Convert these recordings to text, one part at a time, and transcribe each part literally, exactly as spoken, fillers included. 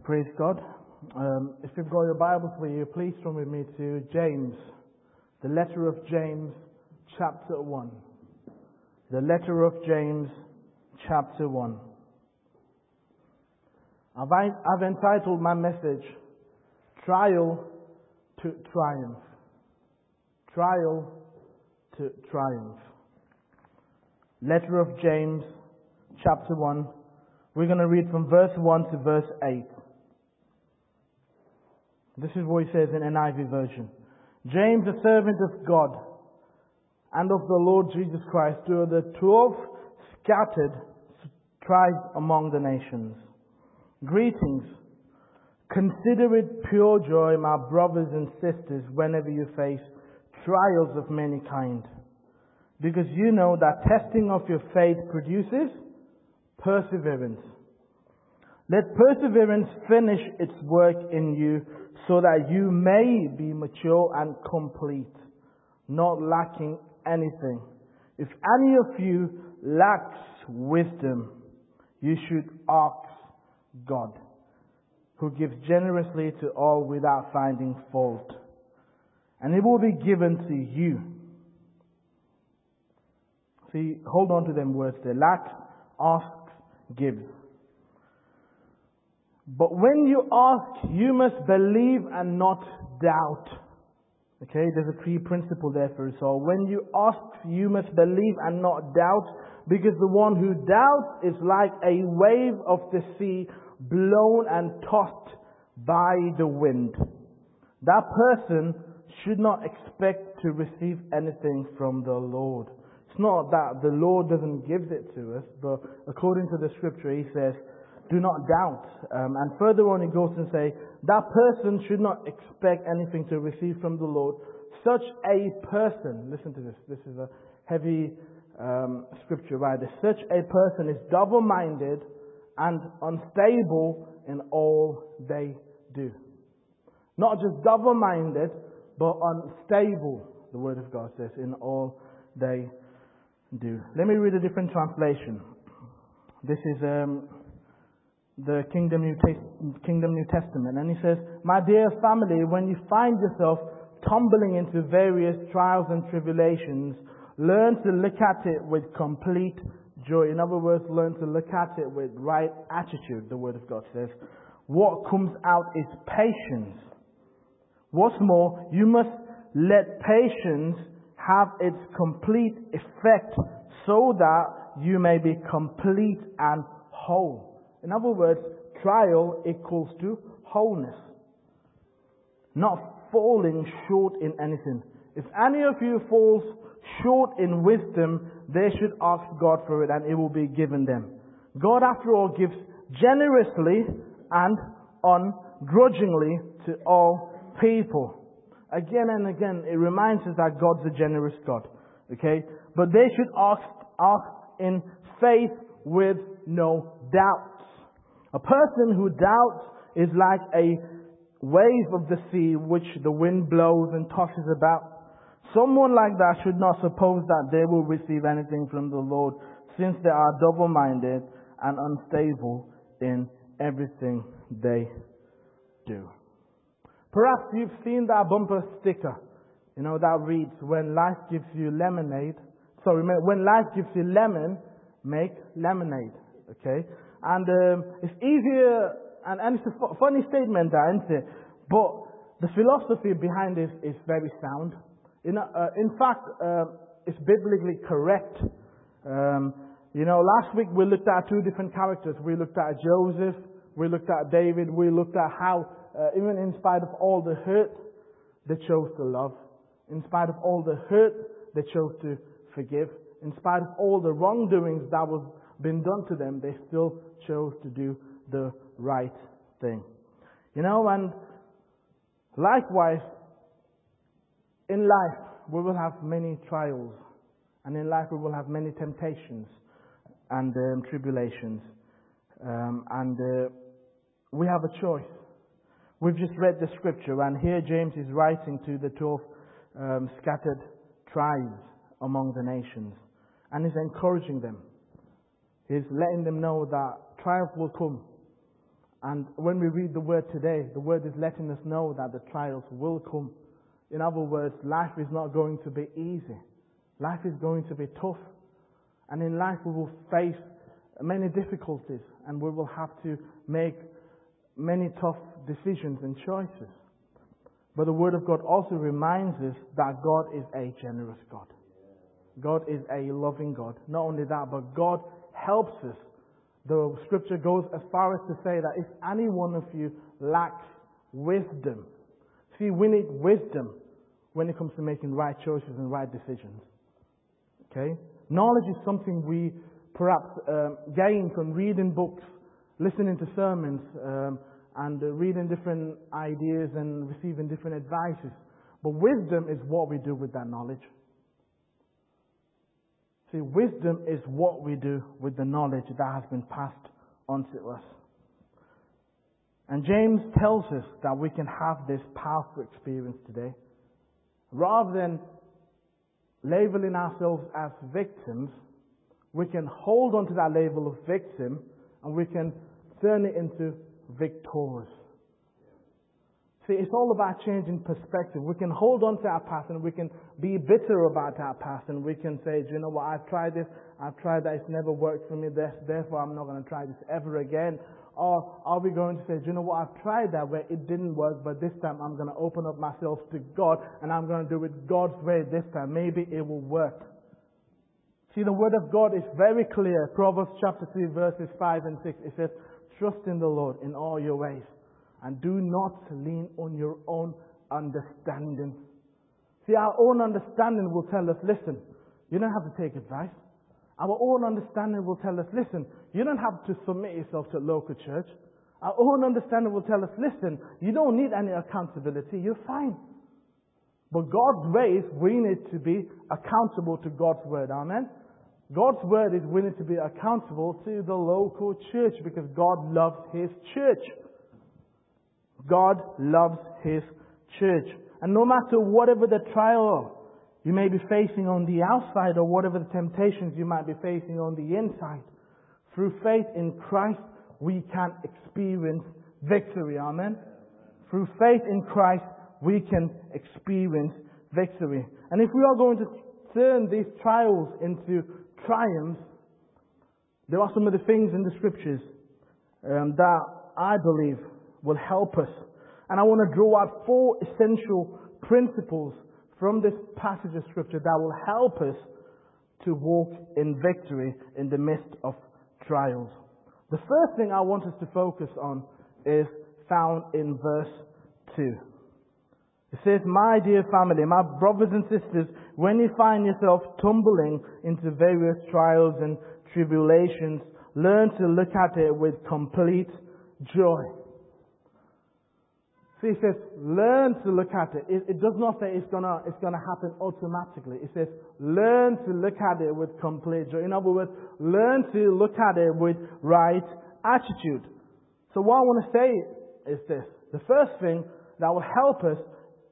Praise God. Um, if you've got your Bibles with you, please turn with me to James, the letter of James, chapter one. The letter of James, chapter one. I've, I've entitled my message, Trial to Triumph. Trial to Triumph. Letter of James, chapter one. We're going to read from verse one to verse eight. This is what he says in N I V version. James, a servant of God and of the Lord Jesus Christ, to the twelve scattered tribes among the nations. Greetings. Consider it pure joy, my brothers and sisters, whenever you face trials of many kind, because you know that testing of your faith produces perseverance. Let perseverance finish its work in you, so that you may be mature and complete, not lacking anything. If any of you lacks wisdom, you should ask God, who gives generously to all without finding fault, and it will be given to you. See, hold on to them words there. Lacks, asks, gives. But when you ask, you must believe and not doubt. Okay, there's a key principle there for us all. When you ask, you must believe and not doubt, because the one who doubts is like a wave of the sea blown and tossed by the wind. That person should not expect to receive anything from the Lord. It's not that the Lord doesn't give it to us, but according to the scripture, he says, do not doubt. Um, and further on, he goes and say, that person should not expect anything to receive from the Lord. Such a person, listen to this, this is a heavy um, scripture right there. Such a person is double-minded and unstable in all they do. Not just double-minded, but unstable, the Word of God says, in all they do. Let me read a different translation. This is um, the Kingdom New, Tes- Kingdom New Testament. And he says, my dear family, when you find yourself tumbling into various trials and tribulations, learn to look at it with complete joy. In other words, learn to look at it with right attitude, the Word of God says. What comes out is patience. What's more, you must let patience have its complete effect, so that you may be complete and whole. In other words, trial equals to wholeness. Not falling short in anything. If any of you falls short in wisdom, they should ask God for it, and it will be given them. God, after all, gives generously and ungrudgingly to all people. Again and again, it reminds us that God's a generous God. Okay? But they should ask, ask in faith with no doubts. A person who doubts is like a wave of the sea which the wind blows and tosses about. Someone like that should not suppose that they will receive anything from the Lord, since they are double-minded and unstable in everything they do. Perhaps you've seen that bumper sticker, you know, that reads, when life gives you lemonade, sorry, when life gives you lemon, make lemonade. Okay? And um, it's easier, and, and it's a f- funny statement, that, isn't it? But the philosophy behind this is very sound. You know, uh, in fact, uh, it's biblically correct. Um, you know, last week we looked at two different characters. We looked at Joseph, we looked at David, we looked at how, uh, even in spite of all the hurt, they chose to love. In spite of all the hurt, they chose to forgive. In spite of all the wrongdoings that was been done to them, they still chose to do the right thing. You know, and likewise, in life, we will have many trials. And in life, we will have many temptations and um, tribulations. Um, and uh, we have a choice. We've just read the scripture, and here James is writing to the twelve um, scattered tribes among the nations. And he's encouraging them. He's letting them know that trials will come. And when we read the word today, the word is letting us know that the trials will come. In other words, life is not going to be easy. Life is going to be tough. And in life we will face many difficulties, and we will have to make many tough decisions and choices. But the Word of God also reminds us that God is a generous God. God is a loving God. Not only that, but God helps us. The Scripture goes as far as to say that if any one of you lacks wisdom, see, we need wisdom when it comes to making right choices and right decisions. Okay? Knowledge is something we perhaps um, gain from reading books, listening to sermons, um, and uh, reading different ideas and receiving different advices. But wisdom is what we do with that knowledge. See, wisdom is what we do with the knowledge that has been passed on to us. And James tells us that we can have this powerful experience today. Rather than labeling ourselves as victims, we can hold on to that label of victim and we can turn it into victorious. See, it's all about changing perspective. We can hold on to our past and we can be bitter about our past, and we can say, do you know what, I've tried this, I've tried that, it's never worked for me, therefore I'm not going to try this ever again. Or are we going to say, do you know what, I've tried that way, it didn't work, but this time I'm going to open up myself to God and I'm going to do it God's way this time. Maybe it will work. See, the Word of God is very clear. Proverbs chapter three verses five and six. It says, trust in the Lord in all your ways and do not lean on your own understanding. See, our own understanding will tell us, listen, you don't have to take advice. Our own understanding will tell us, listen, you don't have to submit yourself to a local church. Our own understanding will tell us, listen, you don't need any accountability, you're fine. But God's ways, we need to be accountable to God's Word. Amen? God's Word is we need to be accountable to the local church because God loves His church. God loves His church. And no matter whatever the trial you may be facing on the outside or whatever the temptations you might be facing on the inside, through faith in Christ, we can experience victory. Amen? Through faith in Christ, we can experience victory. And if we are going to turn these trials into triumphs, there are some of the things in the Scriptures um, that I believe will help us. And I want to draw out four essential principles from this passage of Scripture that will help us to walk in victory in the midst of trials. The first thing I want us to focus on is found in verse two. It says, my dear family, my brothers and sisters, when you find yourself tumbling into various trials and tribulations, learn to look at it with complete joy. See, it says, learn to look at it. It, it does not say it's gonna, it's gonna happen automatically. It says, learn to look at it with complete joy. In other words, learn to look at it with right attitude. So what I want to say is this. The first thing that will help us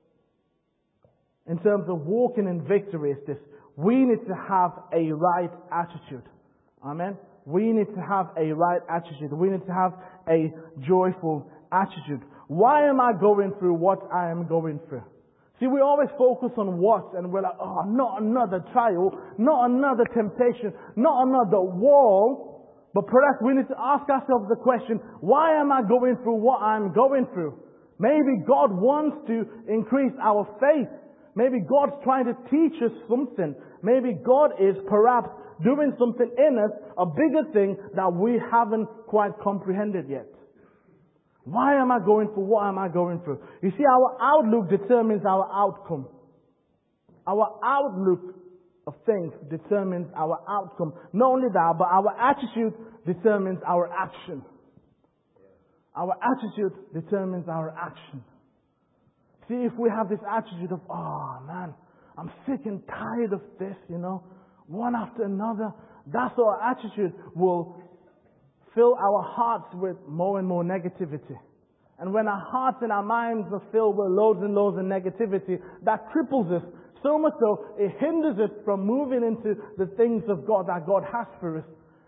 in terms of walking in victory is this. We need to have a right attitude. Amen? We need to have a right attitude. We need to have a joyful attitude. Why am I going through what I am going through? See, we always focus on what, and we're like, oh, not another trial, not another temptation, not another wall. But perhaps we need to ask ourselves the question, why am I going through what I'm going through? Maybe God wants to increase our faith. Maybe God's trying to teach us something. Maybe God is perhaps doing something in us, a bigger thing that we haven't quite comprehended yet. Why am I going through what am I going through? You see, our outlook determines our outcome. Our outlook of things determines our outcome. Not only that, but our attitude determines our action. Our attitude determines our action. See, if we have this attitude of, oh man, I'm sick and tired of this, you know, one after another, that's our attitude will fill our hearts with more and more negativity. And when our hearts and our minds are filled with loads and loads of negativity, that cripples us so much so it hinders us from moving into the things of God that God has for us.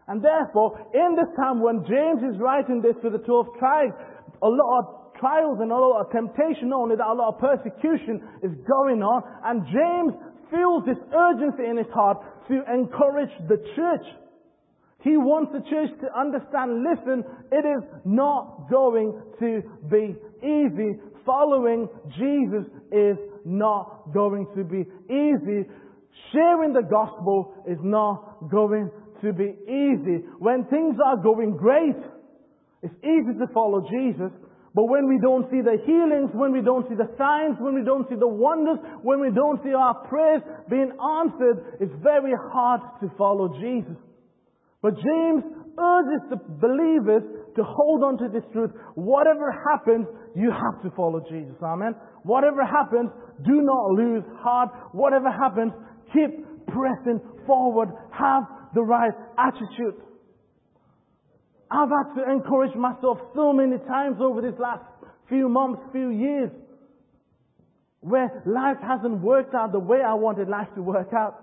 And therefore, in this time when James is writing this to the twelve tribes, a lot of trials and a lot of temptation, not only that, a lot of persecution is going on. And James feels this urgency in his heart to encourage the church. He wants the church to understand, listen, it is not going to be easy. Following Jesus is not going to be easy. Sharing the gospel is not going to be easy. When things are going great, it's easy to follow Jesus. But when we don't see the healings, when we don't see the signs, when we don't see the wonders, when we don't see our prayers being answered, it's very hard to follow Jesus. But James urges the believers to hold on to this truth. Whatever happens, you have to follow Jesus. Amen. Whatever happens, do not lose heart. Whatever happens, keep pressing forward. Have the right attitude. I've had to encourage myself so many times over these last few months, few years, where life hasn't worked out the way I wanted life to work out.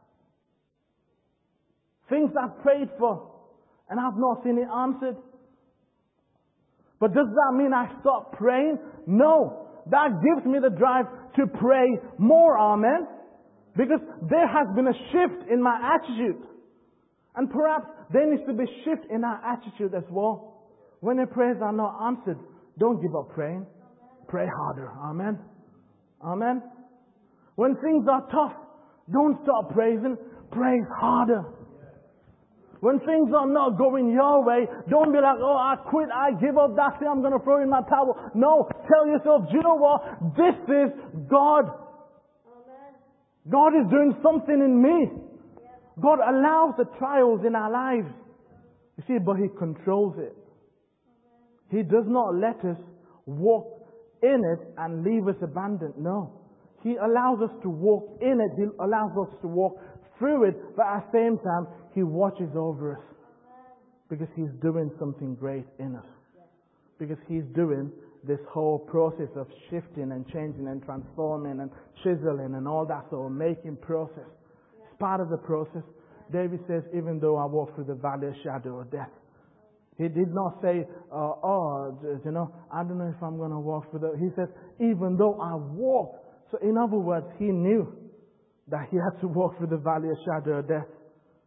Things I've prayed for and I've not seen it answered. But does that mean I stop praying? No. That gives me the drive to pray more, amen? Because there has been a shift in my attitude. And perhaps there needs to be a shift in our attitude as well. When your prayers are not answered, don't give up praying. Pray harder, amen? Amen? When things are tough, don't stop praising. Pray harder. When things are not going your way, don't be like, oh, I quit, I give up, that's it, I'm going to throw in my towel. No, tell yourself, do you know what? This is God. Amen. God is doing something in me. Yes. God allows the trials in our lives. You see, but He controls it. Amen. He does not let us walk in it and leave us abandoned. No. He allows us to walk in it. He allows us to walk through it, but at the same time, He watches over us. Because He's doing something great in us. Because He's doing this whole process of shifting and changing and transforming and chiseling and all that sort of making process. It's part of the process. David says, even though I walk through the valley of shadow of death. He did not say, uh, oh, you know, I don't know if I'm going to walk through the... He says, even though I walk. So in other words, He knew that He had to walk through the valley of shadow of death.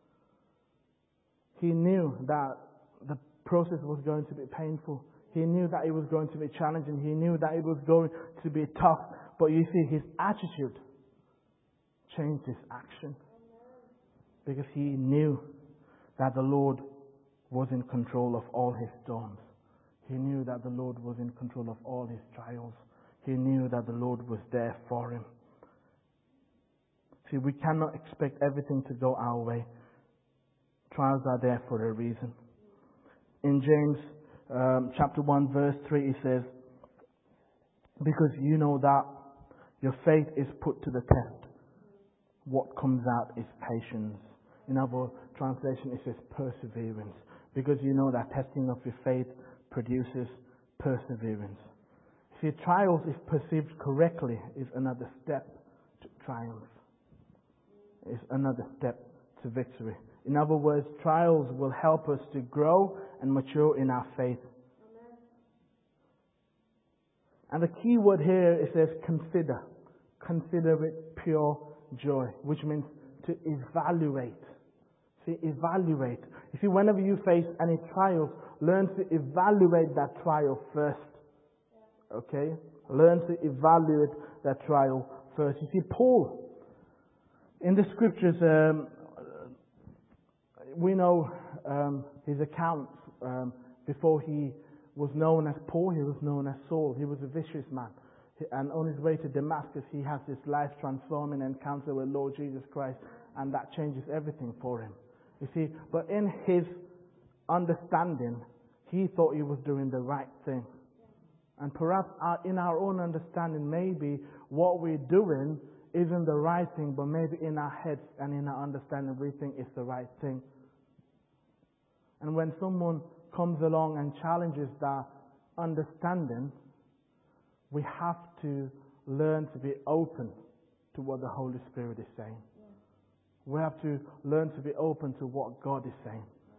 He knew that the process was going to be painful. He knew that it was going to be challenging. He knew that it was going to be tough. But you see, his attitude changed his action. Because he knew that the Lord was in control of all his storms. He knew that the Lord was in control of all his trials. He knew that the Lord was there for him. See, we cannot expect everything to go our way. Trials are there for a reason. In James um, chapter one verse three it says, because you know that your faith is put to the test. What comes out is patience. In other translation it says perseverance. Because you know that testing of your faith produces perseverance. See, trials, if perceived correctly, is another step to triumph. Is another step to victory. In other words, trials will help us to grow and mature in our faith. Amen. And the key word here, it says consider. Consider it pure joy, which means to evaluate. See, evaluate. You see, whenever you face any trials, learn to evaluate that trial first. Okay? Learn to evaluate that trial first. You see, Paul, in the scriptures, um, we know um, his accounts. Um, before he was known as Paul, he was known as Saul. He was a vicious man. And on his way to Damascus, he has this life-transforming encounter with Lord Jesus Christ, and that changes everything for him. You see, but in his understanding, he thought he was doing the right thing. And perhaps our, in our own understanding, maybe what we're doing isn't the right thing, but maybe in our heads and in our understanding we think it's the right thing. And when someone comes along and challenges that understanding, we have to learn to be open to what the Holy Spirit is saying. Yeah. We have to learn to be open to what God is saying.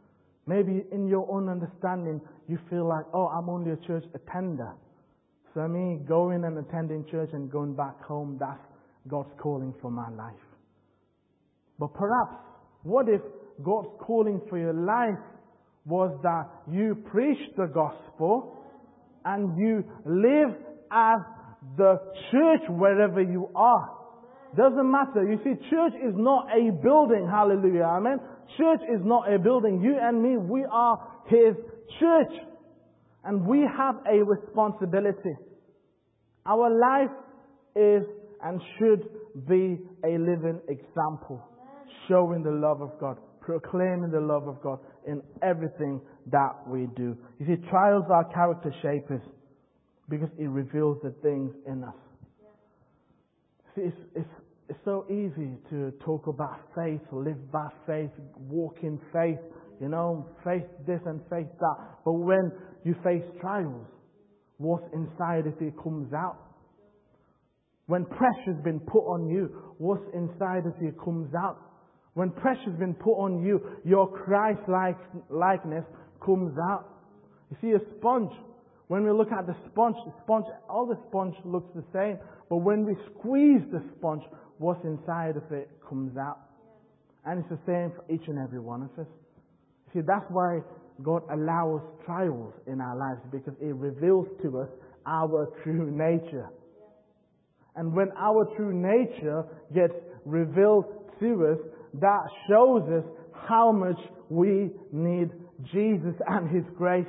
Maybe in your own understanding, you feel like, oh, I'm only a church attender. So me going and attending church and going back home, that's God's calling for my life. But perhaps, what if God's calling for your life was that you preach the gospel and you live as the church wherever you are? Doesn't matter. You see, church is not a building. Hallelujah. Amen. Church is not a building. You and me, we are His church. And we have a responsibility. Our life is and should be a living example, showing the love of God, proclaiming the love of God in everything that we do. You see, trials are character shapers because it reveals the things in us. See, it's, it's, it's so easy to talk about faith, live by faith, walk in faith, you know, faith this and faith that. But when you face trials, what's inside of you comes out. When pressure's been put on you, what's inside of you comes out. When pressure's been put on you, your Christ-likeness comes out. You see, a sponge, when we look at the sponge, the sponge, all the sponge looks the same. But when we squeeze the sponge, what's inside of it comes out. And it's the same for each and every one of us. See, that's why God allows trials in our lives, because it reveals to us our true nature. And when our true nature gets revealed to us, that shows us how much we need Jesus and His grace.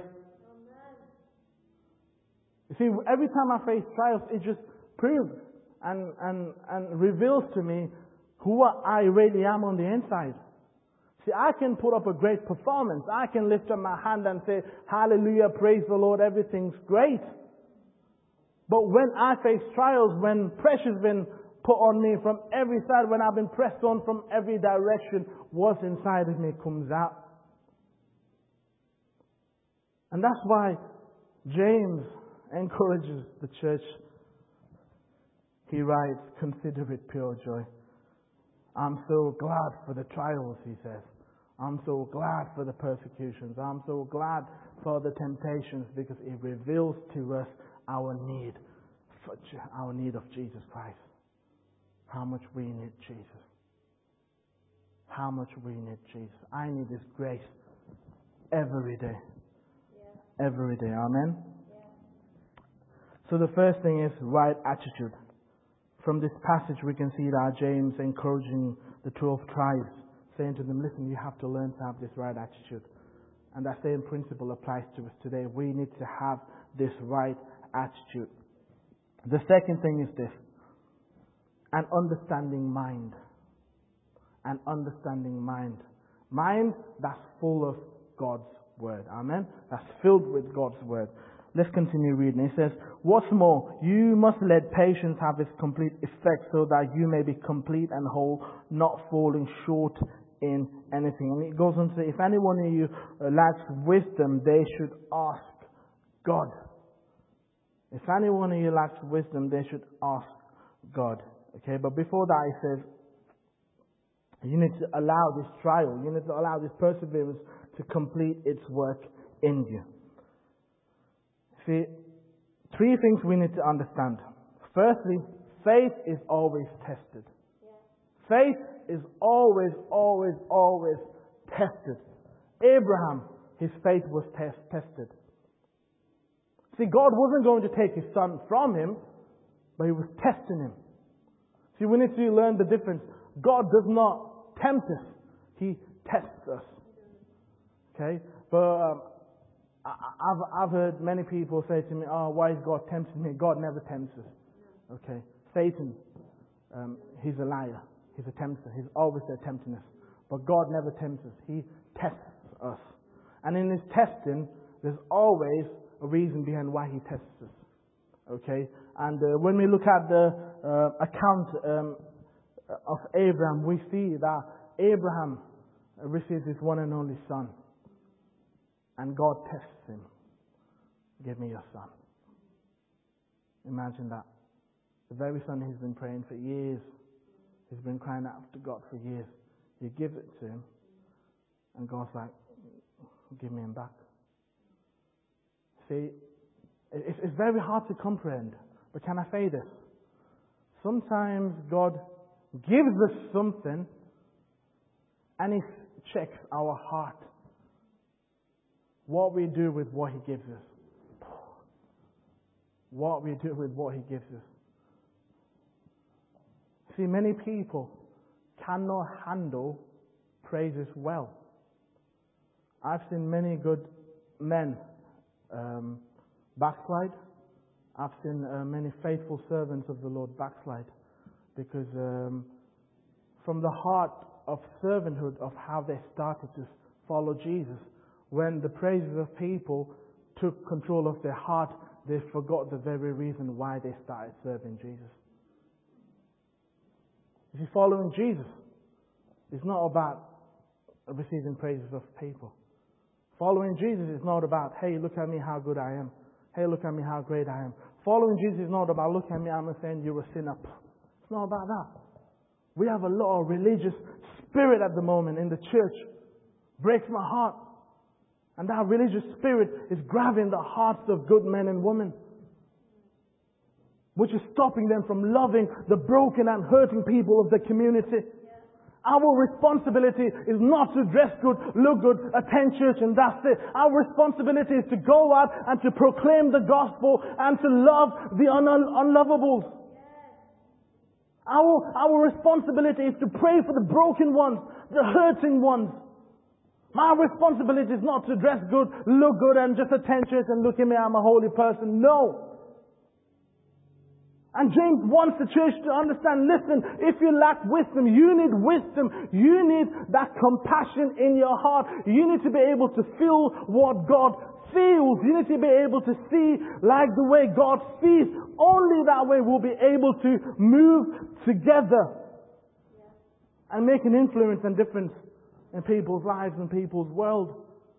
You see, every time I face trials, it just proves and, and, and reveals to me who I really am on the inside. See, I can put up a great performance. I can lift up my hand and say, hallelujah, praise the Lord, everything's great. But when I face trials, when pressure's been put on me from every side, when I've been pressed on from every direction, what's inside of me comes out. And that's why James encourages the church. He writes, consider it pure joy. I'm so glad for the trials, he says. I'm so glad for the persecutions. I'm so glad for the temptations, because it reveals to us our need, for our need of Jesus Christ. How much we need Jesus. How much we need Jesus. I need His grace every day. Yeah. Every day. Amen? Yeah. So the first thing is right attitude. From this passage we can see that James encouraging the twelve tribes, saying to them, listen, you have to learn to have this right attitude. And that same principle applies to us today. We need to have this right attitude. The second thing is this: an understanding mind. An understanding mind. Mind that's full of God's Word. Amen? That's filled with God's Word. Let's continue reading. It says, what's more, you must let patience have its complete effect, so that you may be complete and whole, not falling short in anything. And it goes on to say, if any one of you lacks wisdom, they should ask God. If any one of you lacks wisdom, they should ask God. Okay, but before that it says, you need to allow this trial, you need to allow this perseverance to complete its work in you. See, three things we need to understand. Firstly, faith is always tested. Yeah. Faith is always, always, always tested. Abraham, his faith was test, tested. See, God wasn't going to take His son from him, but He was testing him. See, we need to learn the difference. God does not tempt us. He tests us. Okay? But um, I've, I've heard many people say to me, oh, why is God tempting me? God never tempts us. Okay? Satan, um, he's a liar. He's a tempter. He's always there tempting us. But God never tempts us. He tests us. And in His testing, there's always a reason behind why He tests us. Okay? And uh, when we look at the uh, account um, of Abraham, we see that Abraham receives his one and only son. And God tests him. Give me your son. Imagine that. The very son he's been praying for years. He's been crying out to God for years. You give it to him. And God's like, give me him back. See, it's, it's very hard to comprehend. But can I say this? Sometimes God gives us something and He checks our heart. What we do with what He gives us. What we do with what He gives us. See, many people cannot handle praises well. I've seen many good men um, backslide. I've seen uh, many faithful servants of the Lord backslide. Because um, from the heart of servanthood, of how they started to follow Jesus, when the praises of people took control of their heart, they forgot the very reason why they started serving Jesus. You see, following Jesus is not about receiving praises of people. Following Jesus is not about, hey, look at me how good I am. Hey, look at me how great I am. Following Jesus is not about, look at me, I'm saying you're a sinner. It's not about that. We have a lot of religious spirit at the moment in the church. Breaks my heart. And that religious spirit is grabbing the hearts of good men and women, which is stopping them from loving the broken and hurting people of the community. Our responsibility is not to dress good, look good, attend church, and that's it. Our responsibility is to go out and to proclaim the gospel and to love the un- unlovables. Our, our responsibility is to pray for the broken ones, the hurting ones. My responsibility is not to dress good, look good, and just attend church and look at me, I'm a holy person. No. And James wants the church to understand, listen, if you lack wisdom, you need wisdom. You need that compassion in your heart. You need to be able to feel what God feels. You need to be able to see like the way God sees. Only that way we'll be able to move together and make an influence and difference in people's lives and people's world.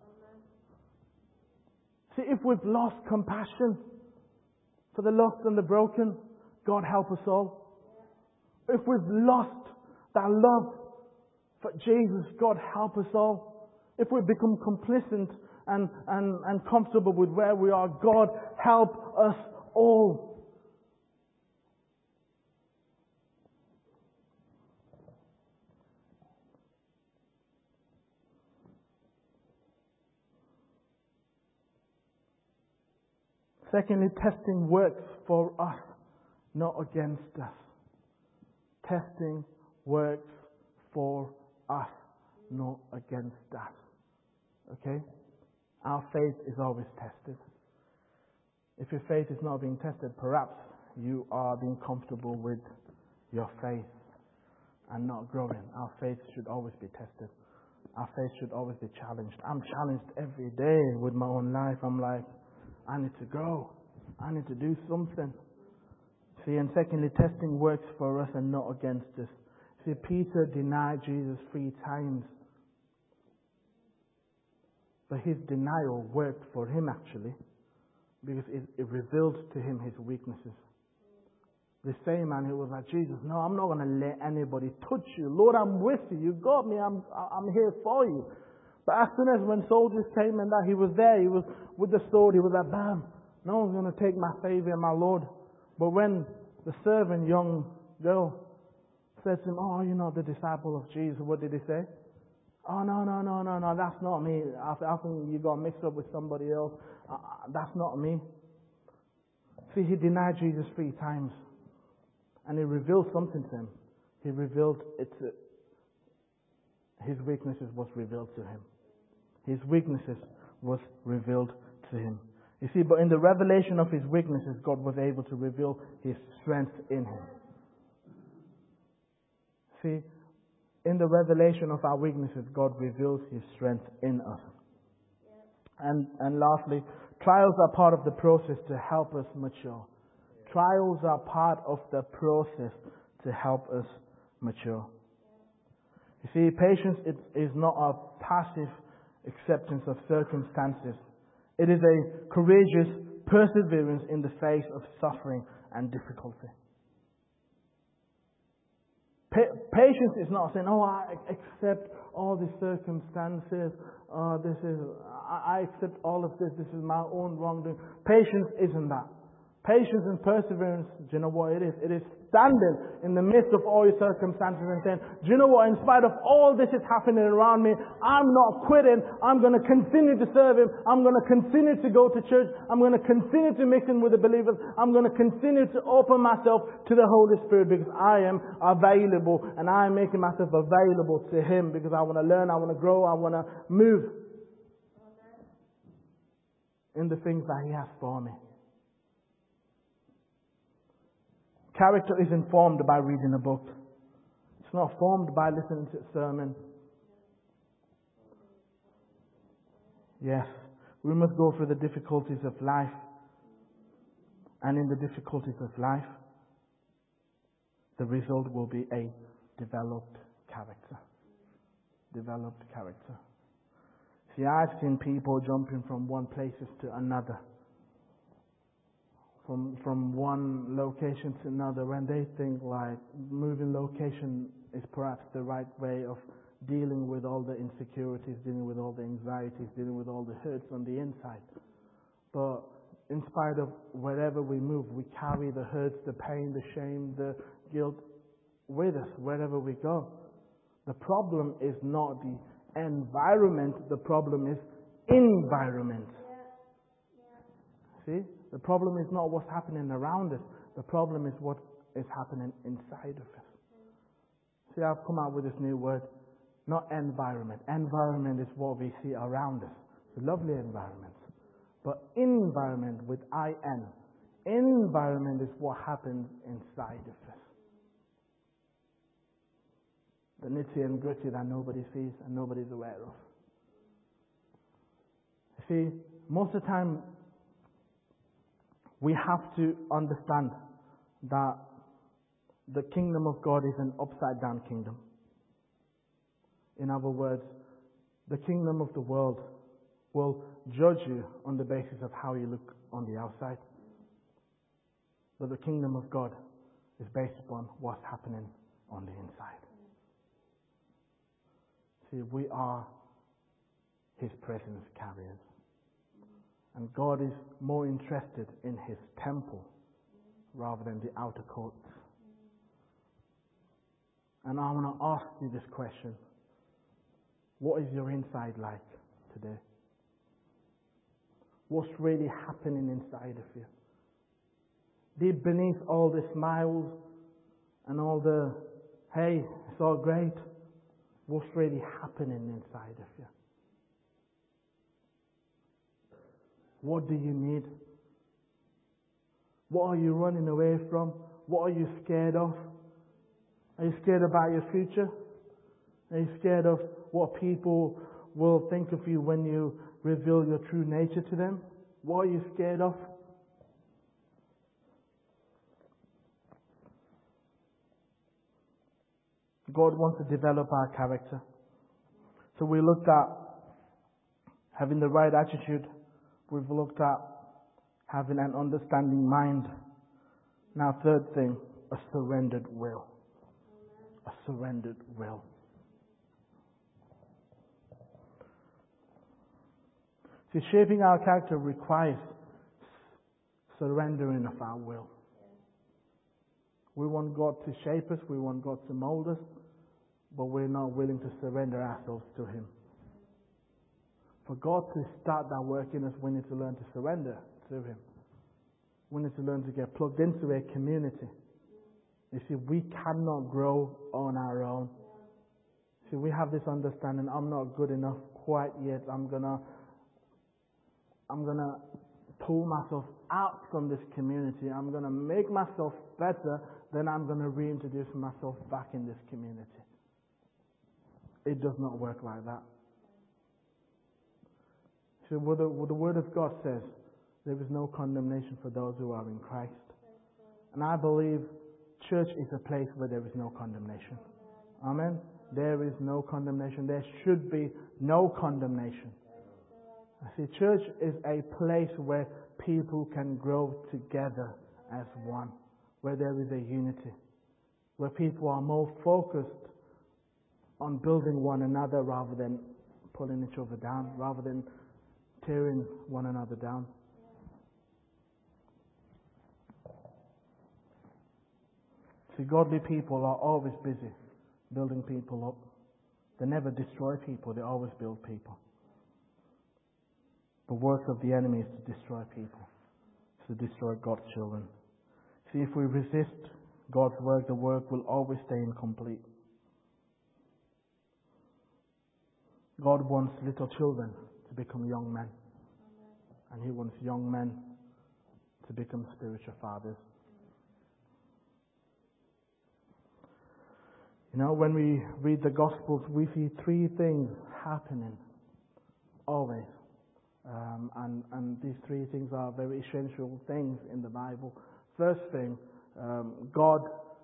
See, if we've lost compassion for the lost and the broken, God help us all. If we've lost that love for Jesus, God help us all. If we've become complacent and, and, and comfortable with where we are, God help us all. Secondly, testing works for us, not against us. Testing works for us, not against us. Okay? Our faith is always tested. If your faith is not being tested, perhaps you are being comfortable with your faith and not growing. Our faith should always be tested. Our faith should always be challenged. I'm challenged every day with my own life. I'm like, I need to grow. I need to do something. See, and secondly, testing works for us and not against us. See, Peter denied Jesus three times. But his denial worked for him actually, because it, it revealed to him his weaknesses. The same man who was like, Jesus, no, I'm not going to let anybody touch you. Lord, I'm with you. You got me. I'm, I'm here for you. But as soon as when soldiers came and that, he was there. He was with the sword. He was like, bam. No one's going to take my Savior, my Lord. But when the servant, young girl, said to him, oh, you're not the disciple of Jesus, what did he say? Oh, no, no, no, no, no, that's not me. I, I think you got mixed up with somebody else. Uh, that's not me. See, he denied Jesus three times. And he revealed something to him. He revealed it to, his weaknesses was revealed to him. His weaknesses was revealed to him. You see, but in the revelation of his weaknesses, God was able to reveal his strength in him. See, in the revelation of our weaknesses, God reveals his strength in us. And, and lastly, trials are part of the process to help us mature. Trials are part of the process to help us mature. You see, patience is not a passive acceptance of circumstances. It is a courageous perseverance in the face of suffering and difficulty. Pa- patience is not saying, oh, I accept all the circumstances. Uh, this is, I, I accept all of this. This is my own wrongdoing. Patience isn't that. Patience and perseverance, do you know what it is? It is standing in the midst of all your circumstances and saying, do you know what? In spite of all this is happening around me, I'm not quitting. I'm going to continue to serve Him. I'm going to continue to go to church. I'm going to continue to mix in with the believers. I'm going to continue to open myself to the Holy Spirit because I am available and I am making myself available to Him because I want to learn, I want to grow, I want to move in the things that He has for me. Character isn't formed by reading a book. It's not formed by listening to a sermon. Yes, we must go through the difficulties of life. And in the difficulties of life, the result will be a developed character. Developed character. See, I've seen people jumping from one places to another. From from one location to another, when they think like moving location is perhaps the right way of dealing with all the insecurities, dealing with all the anxieties, dealing with all the hurts on the inside. But in spite of wherever we move, we carry the hurts, the pain, the shame, the guilt with us wherever we go. The problem is not the environment, the problem is environment. See? The problem is not what's happening around us. The problem is what is happening inside of us. See, I've come out with this new word. Not environment. Environment is what we see around us. It's a lovely environment. But environment with I N. Environment is what happens inside of us. The nitty and gritty that nobody sees and nobody's aware of. See, most of the time, we have to understand that the kingdom of God is an upside down kingdom. In other words, the kingdom of the world will judge you on the basis of how you look on the outside. But the kingdom of God is based upon what's happening on the inside. See, we are His presence carriers. And God is more interested in His temple rather than the outer courts. And I want to ask you this question. What is your inside like today? What's really happening inside of you? Deep beneath all the smiles and all the, hey, it's all great, what's really happening inside of you? What do you need? What are you running away from? What are you scared of? Are you scared about your future? Are you scared of what people will think of you when you reveal your true nature to them? What are you scared of? God wants to develop our character. So we looked at having the right attitude. We've looked at having an understanding mind. Now, third thing, a surrendered will. A surrendered will. See, shaping our character requires surrendering of our will. We want God to shape us, we want God to mold us, but we're not willing to surrender ourselves to Him. For God to start that work in us, we need to learn to surrender to Him. We need to learn to get plugged into a community. You see, we cannot grow on our own. See, we have this understanding, I'm not good enough quite yet. I'm gonna, I'm gonna pull myself out from this community. I'm gonna make myself better. Then I'm gonna reintroduce myself back in this community. It does not work like that. So what the, what the Word of God says, there is no condemnation for those who are in Christ. And I believe church is a place where there is no condemnation. Amen? There is no condemnation. There should be no condemnation. I see, church is a place where people can grow together as one, where there is a unity. where people are more focused on building one another rather than pulling each other down, rather than tearing one another down. See, godly people are always busy building people up. They never destroy people, they always build people. The work of the enemy is to destroy people, to destroy God's children. See, if we resist God's work, the work will always stay incomplete. God wants little children to become young men. And He wants young men to become spiritual fathers. You know, when we read the Gospels, we see three things happening, always. Um, and, and these three things are very essential things in the Bible. First thing, um, God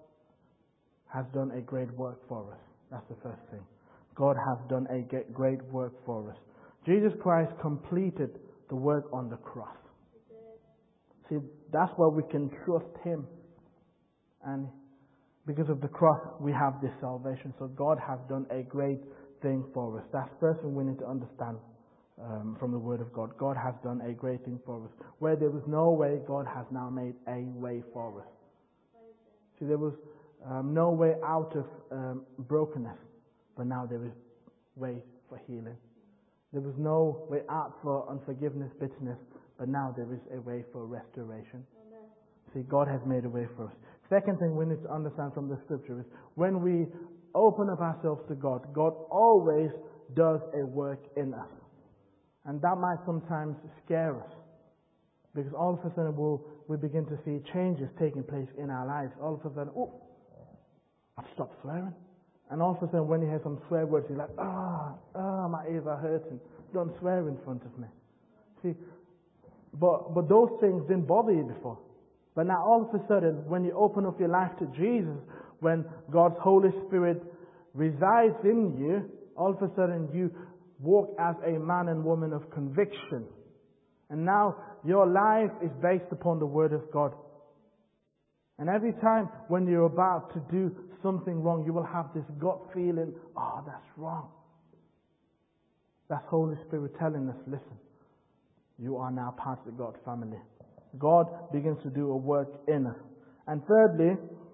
has done a great work for us. That's the first thing. God has done a great work for us. Jesus Christ completed the work on the cross. See, that's where we can trust Him. And because of the cross, we have this salvation. So God has done a great thing for us. That's the first thing we need to understand um, from the Word of God. God has done a great thing for us. Where there was no way, God has now made a way for us. See, there was um, no way out of um, brokenness, but now there is way for healing. There was no way out for unforgiveness, bitterness, but now there is a way for restoration. Amen. See, God has made a way for us. Second thing we need to understand from the Scripture is when we open up ourselves to God, God always does a work in us. And that might sometimes scare us, because all of a sudden we'll, we begin to see changes taking place in our lives. All of a sudden, oh, I've stopped swearing. And all of a sudden when you hear some swear words, you're like, ah, oh, oh, my ears are hurting. Don't swear in front of me. See, but, but those things didn't bother you before. But now all of a sudden, when you open up your life to Jesus, when God's Holy Spirit resides in you, all of a sudden you walk as a man and woman of conviction. And now your life is based upon the Word of God. And every time when you're about to do something wrong, you will have this gut feeling, oh, that's wrong. That's Holy Spirit telling us, listen, you are now part of the God family. God begins to do a work in us. And thirdly,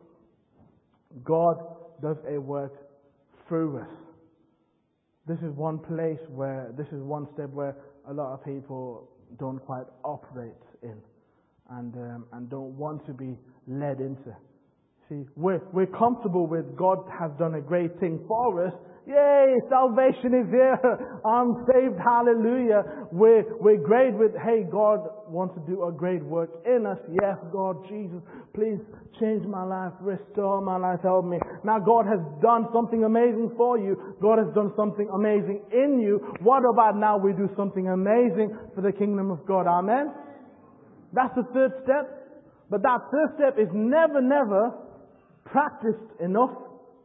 God does a work through us. This is one place where, this is one step where a lot of people don't quite operate in and um, and don't want to be led into. See, we're, we're comfortable with God has done a great thing for us. Yay, salvation is here. I'm saved. Hallelujah. We're, we're great with, hey, God wants to do a great work in us. Yes, God, Jesus, please change my life, restore my life, help me. Now God has done something amazing for you. God has done something amazing in you. What about now we do something amazing for the kingdom of God? Amen? That's the third step. But that third step is never, never practiced enough.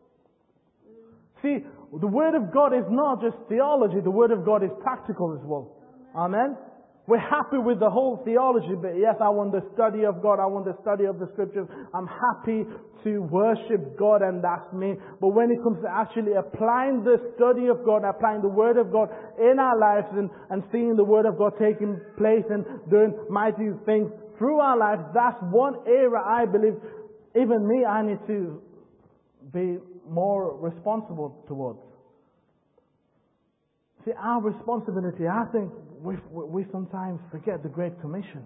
See, the Word of God is not just theology, the Word of God is practical as well. Amen? We're happy with the whole theology, but yes, I want the study of God, I want the study of the Scriptures. I'm happy to worship God, and that's me. But when it comes to actually applying the study of God, applying the Word of God in our lives and, and seeing the Word of God taking place and doing mighty things through our lives, that's one area I believe even me, I need to be more responsible towards. See, our responsibility, I think we, we sometimes forget the Great Commission.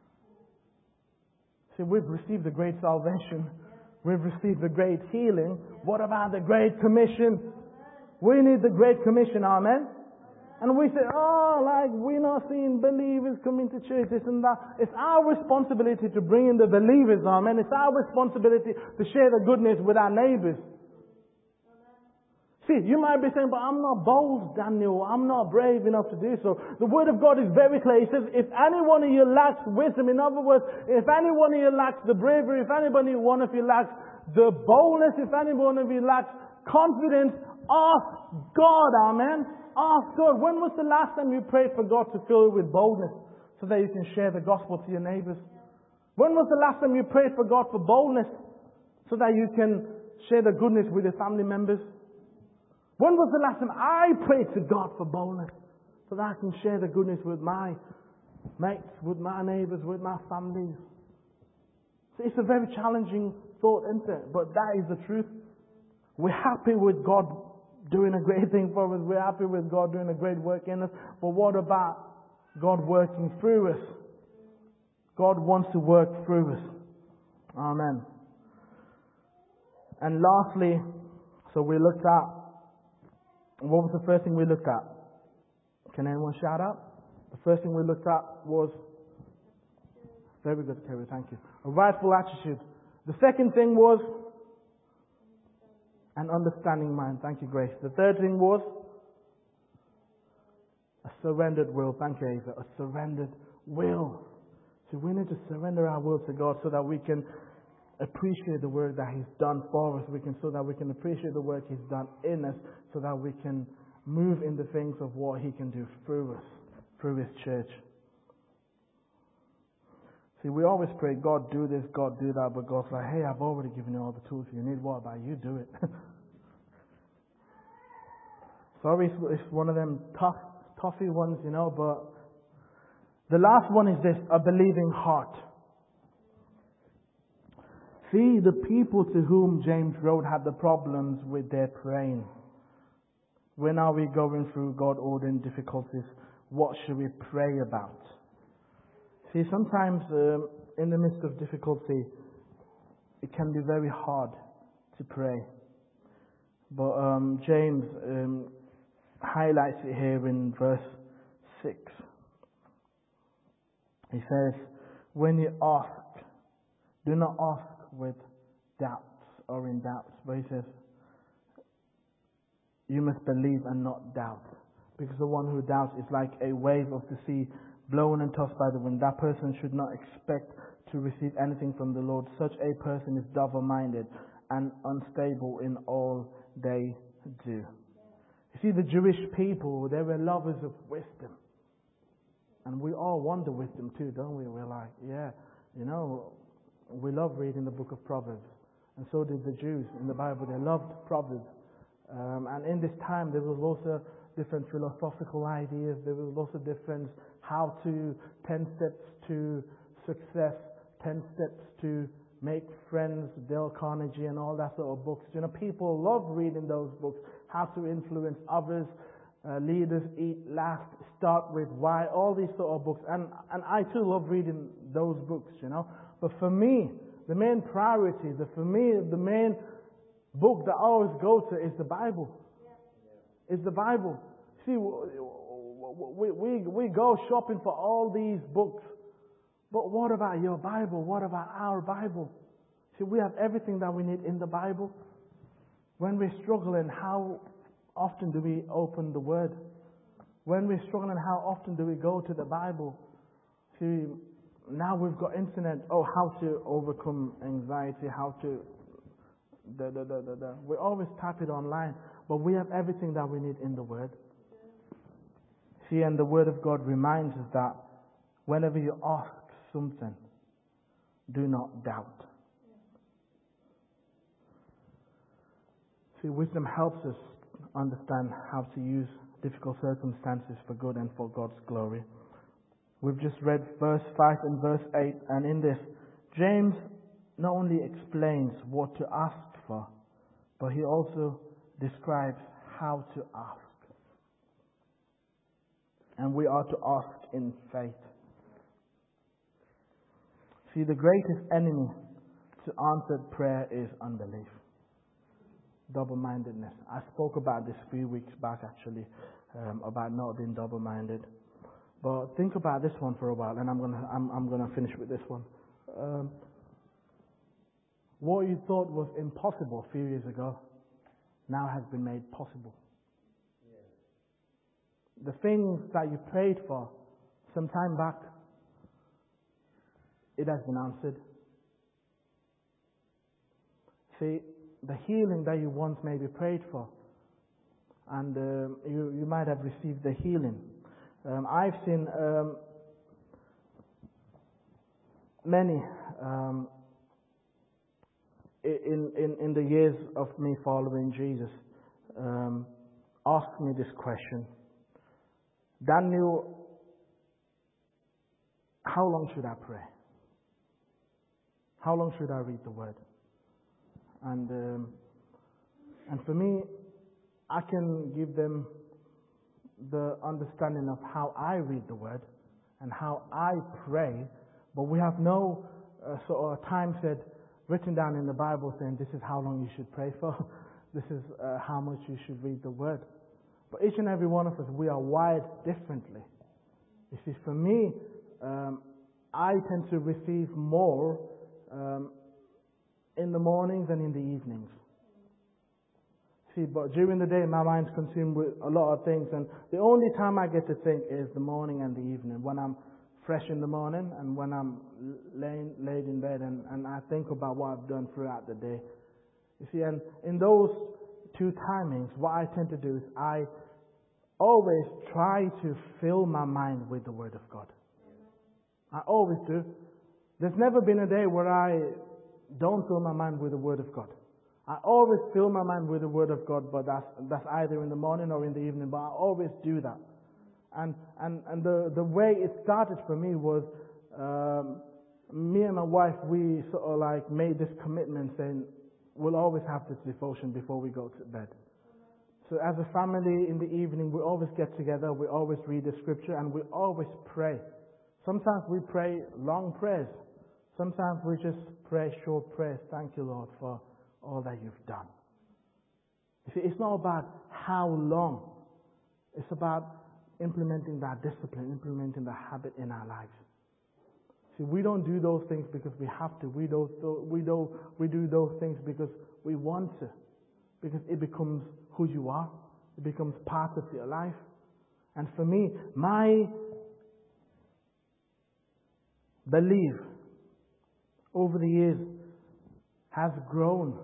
See, we've received the great salvation. We've received the great healing. What about the Great Commission? We need the Great Commission, amen? And we say, oh, like, we're not seeing believers coming to church, this and that. It's our responsibility to bring in the believers, amen? It's our responsibility to share the goodness with our neighbors. See, you might be saying, but I'm not bold, Daniel. I'm not brave enough to do so. The Word of God is very clear. It says, if any one of you lacks wisdom, in other words, if any one of you lacks the bravery, if anybody one of you lacks the boldness, if any one of you lacks confidence, ask God, amen? Ask God. When was the last time you prayed for God to fill you with boldness so that you can share the gospel to your neighbors? When was the last time you prayed for God for boldness so that you can share the goodness with your family members? When was the last time I prayed to God for boldness? So that I can share the goodness with my mates, with my neighbours, with my families. So it's a very challenging thought, isn't it? But that is the truth. We're happy with God doing a great thing for us. We're happy with God doing a great work in us. But what about God working through us? God wants to work through us. Amen. And lastly, so we looked at, what was the first thing we looked at? Can anyone shout out? The first thing we looked at was, very good, Kerry, thank you. A rightful attitude. The second thing was an understanding mind. Thank you, Grace. The third thing was a surrendered will. Thank you, Ava. A surrendered will. So we need to surrender our will to God so that we can appreciate the work that He's done for us. We can, so that we can appreciate the work He's done in us, so that we can move in the things of what He can do through us, through His church. See, we always pray, God do this, God do that, but God's like, hey, I've already given you all the tools you need. What about you? Do it. Sorry, it's one of them tough, toughy ones, you know, but the last one is this, a believing heart. See, the people to whom James wrote had the problems with their praying. When are we going through God-ordained difficulties? What should we pray about? See, sometimes um, in the midst of difficulty, it can be very hard to pray. But um, James um, highlights it here in verse six. He says, when you ask, do not ask with doubts or in doubts. But he says, you must believe and not doubt. Because the one who doubts is like a wave of the sea, blown and tossed by the wind. That person should not expect to receive anything from the Lord. Such a person is double-minded and unstable in all they do. You see, the Jewish people, they were lovers of wisdom. And we all want the wisdom too, don't we? We're like, yeah, you know, we love reading the book of Proverbs. And so did the Jews in the Bible. They loved Proverbs. Um, and in this time, there was also different philosophical ideas. There was also different how to, ten steps to success, ten steps to make friends, Dale Carnegie and all that sort of books. You know, people love reading those books. How to influence others, uh, leaders eat last, start with why, all these sort of books. And, and I too love reading those books, you know. But for me, the main priority, the, for me, the main book that I always go to is the Bible. Is the Bible. See, we, we, we go shopping for all these books. But what about your Bible? What about our Bible? See, we have everything that we need in the Bible. When we're struggling, how often do we open the Word? When we're struggling, how often do we go to the Bible? See, now we've got internet. Oh, how to overcome anxiety, how to... Da, da, da, da, da. We always type it online, but we have everything that we need in the Word. See, and the Word of God reminds us that whenever you ask something, do not doubt. See, wisdom helps us understand how to use difficult circumstances for good and for God's glory. We've just read verse five and verse eight, and in this, James not only explains what to ask for, but he also describes how to ask. And we are to ask in faith. See, the greatest enemy to answered prayer is unbelief. Double-mindedness. I spoke about this a few weeks back actually, um, about not being double-minded. But think about this one for a while, and I'm gonna I'm I'm gonna finish with this one. Um, what you thought was impossible a few years ago, now has been made possible. Yeah. The things that you prayed for some time back, it has been answered. See, the healing that you once maybe prayed for, and um, you, you might have received the healing. Um, I've seen um, many um, in, in, in, in the years of me following Jesus, um, asked me this question. Daniel, how long should I pray? How long should I read the Word? And um, and for me, I can give them the understanding of how I read the Word and how I pray, but we have no uh, sort of time set written down in the Bible saying this is how long you should pray for, this is uh, how much you should read the Word. But each and every one of us, we are wired differently. You see, for me, um, I tend to receive more um, in the mornings and in the evenings. See, but during the day, my mind's consumed with a lot of things, and the only time I get to think is the morning and the evening, when I'm fresh in the morning and when I'm laying, laid in bed and, and I think about what I've done throughout the day. You see, and in those two timings, what I tend to do is I always try to fill my mind with the Word of God. I always do. There's never been a day where I don't fill my mind with the Word of God. I always fill my mind with the Word of God, but that's, that's either in the morning or in the evening, but I always do that. And and, and the, the way it started for me was um, me and my wife, we sort of like made this commitment saying we'll always have this devotion before we go to bed. So as a family in the evening, we always get together, we always read the scripture, and we always pray. Sometimes we pray long prayers. Sometimes we just pray short prayers. Thank you, Lord, for all that you've done. You see, it's not about how long. It's about implementing that discipline, implementing the habit in our lives. See, we don't do those things because we have to. We don't. We don't. We do those things because we want to. Because it becomes who you are. It becomes part of your life. And for me, my belief over the years has grown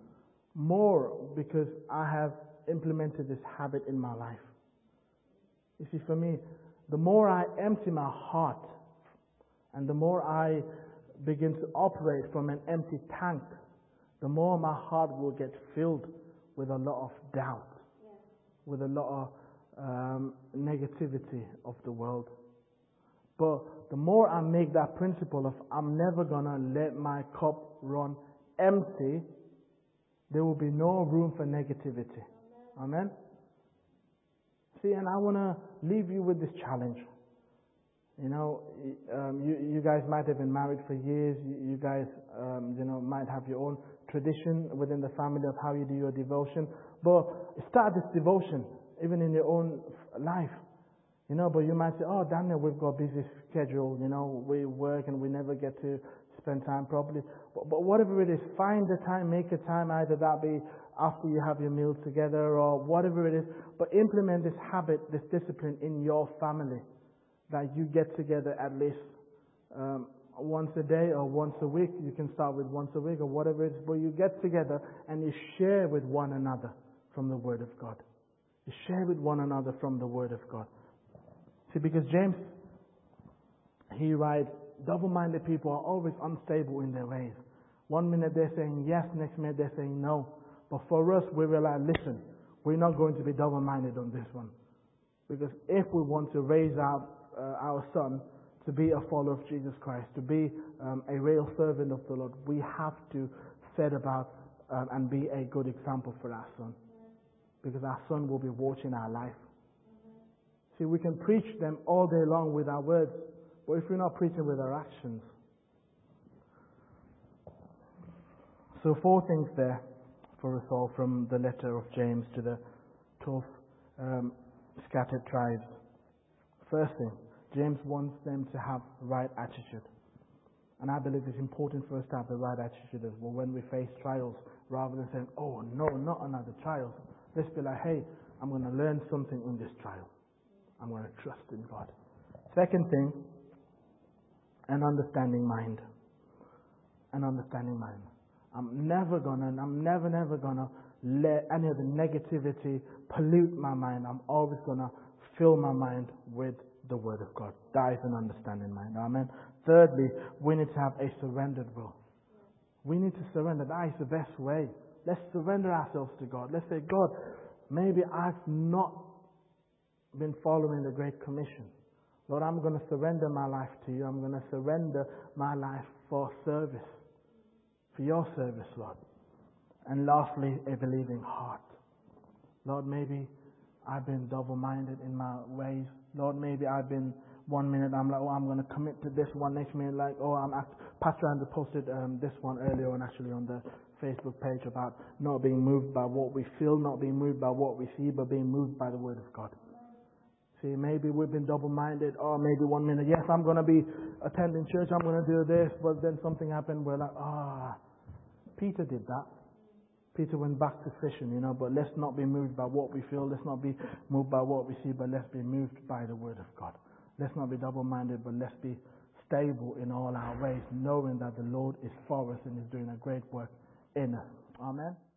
more because I have implemented this habit in my life. You see, for me, the more I empty my heart and the more I begin to operate from an empty tank, the more my heart will get filled with a lot of doubt, yeah. with a lot of um, negativity of the world. But the more I make that principle of I'm never going to let my cup run empty, there will be no room for negativity. Amen? Amen? See, and I want to leave you with this challenge. You know, um, you, you guys might have been married for years. You, you guys, um, you know, might have your own tradition within the family of how you do your devotion. But start this devotion even in your own life. You know, but you might say, oh, Daniel, we've got a busy schedule. You know, we work and we never get to spend time properly. But, but whatever it is, find the time, make a time, either that be after you have your meals together or whatever it is. But implement this habit, this discipline in your family. That you get together at least um, once a day or once a week. You can start with once a week or whatever it is. But you get together and you share with one another from the Word of God. You share with one another from the Word of God. See, because James, he writes, double-minded people are always unstable in their ways. One minute they're saying yes, next minute they're saying no. But for us, we realize, listen, we're not going to be double-minded on this one. Because if we want to raise our, uh, our son to be a follower of Jesus Christ, to be um, a real servant of the Lord, we have to set about um, and be a good example for our son. Because our son will be watching our life. See, we can preach them all day long with our words, but if we're not preaching with our actions. So four things there for us all from the letter of James to the twelve um, scattered tribes. First thing, James wants them to have right attitude. And I believe it's important for us to have the right attitude as well when we face trials, rather than saying, oh no, not another trial. Let's be like, hey, I'm going to learn something in this trial. I'm going to trust in God. Second thing, an understanding mind. An understanding mind. I'm never going to, I'm never, never going to let any of the negativity pollute my mind. I'm always going to fill my mind with the Word of God. That is an understanding mind. Amen. Thirdly, we need to have a surrendered will. We need to surrender. That is the best way. Let's surrender ourselves to God. Let's say, God, maybe I've not been following the Great Commission. Lord, I'm going to surrender my life to you. I'm going to surrender my life for service, for your service, Lord. And lastly, a believing heart. Lord, maybe I've been double-minded in my ways. Lord, maybe I've been one minute I'm like, oh, I'm going to commit to this one. Next minute, like, oh, I'm act- Pastor Andrew posted um, this one earlier on, actually, on the Facebook page about not being moved by what we feel, not being moved by what we see, but being moved by the Word of God. See, maybe we've been double-minded, or maybe one minute, yes, I'm going to be attending church, I'm going to do this, but then something happened, we're like, ah, Peter did that. Peter went back to fishing, you know, but let's not be moved by what we feel, let's not be moved by what we see, but let's be moved by the Word of God. Let's not be double-minded, but let's be stable in all our ways, knowing that the Lord is for us and is doing a great work in us. Amen.